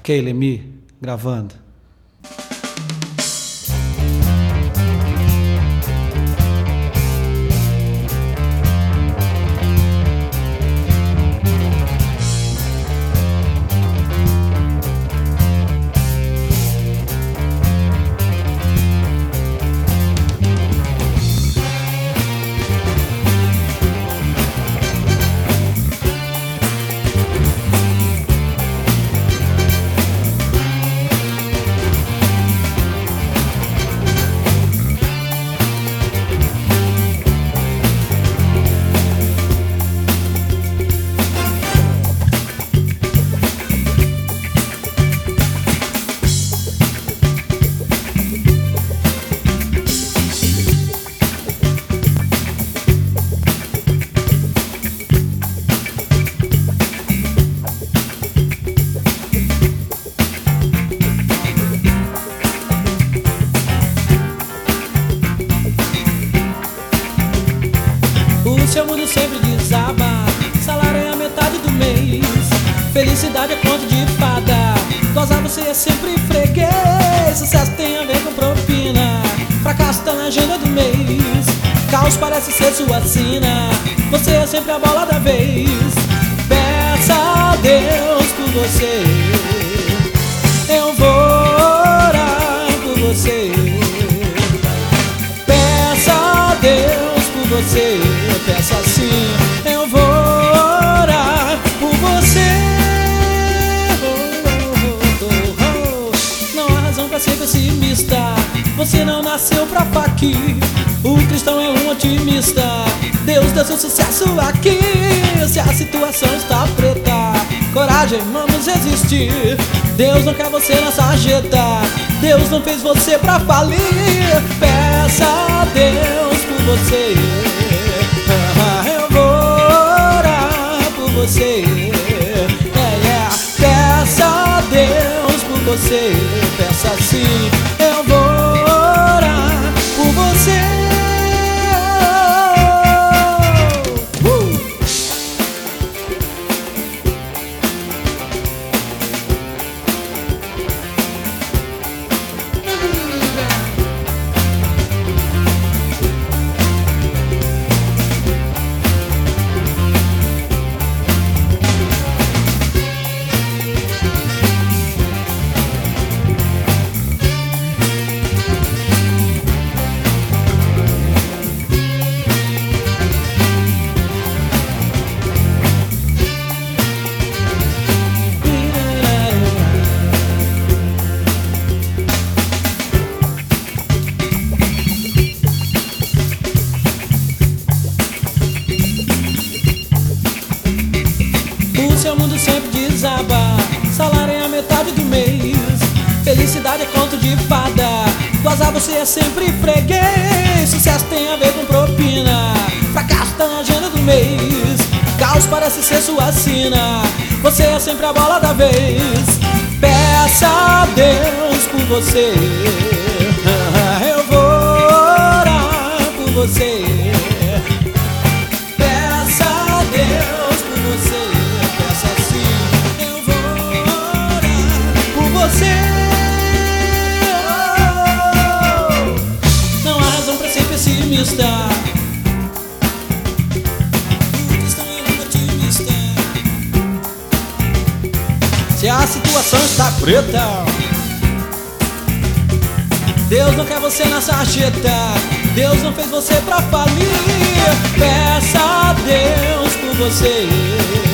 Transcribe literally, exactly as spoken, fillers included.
Keilemi gravando. Seu mundo sempre desaba, salário é a metade do mês, felicidade é conto de fada, gozar você é sempre freguês, sucesso tem a ver com propina, fracasso tá na agenda do mês, caos parece ser sua sina, você é sempre a bola da vez, peça a Deus por você, eu vou orar por você, peça a Deus por você, peça assim, eu vou orar por você. Oh, oh, oh, oh. Não há razão pra ser pessimista, você não nasceu pra faquir. O cristão é um otimista, Deus deu seu sucesso aqui. Se a situação está preta, coragem, vamos resistir. Deus não quer você na sarjeta, Deus não fez você pra falir. Peça a Deus por você, eu vou orar por você, yeah, yeah. Peça a Deus por você, peça assim, eu vou orar por você. uh. Seu mundo sempre desaba, salário é a metade do mês, felicidade é conto de fada, gozar você é sempre freguês, sucesso tem a ver com propina, fracasso tá na agenda do mês, caos parece ser sua sina, você é sempre a bola da vez, peça a Deus por você, eu vou orar por você, peça a Deus por você. Não há razão pra ser pessimista, o cristão é um otimista. Se a situação está preta, Deus não quer você na sarjeta, Deus não fez você pra falir. Peça a Deus por você,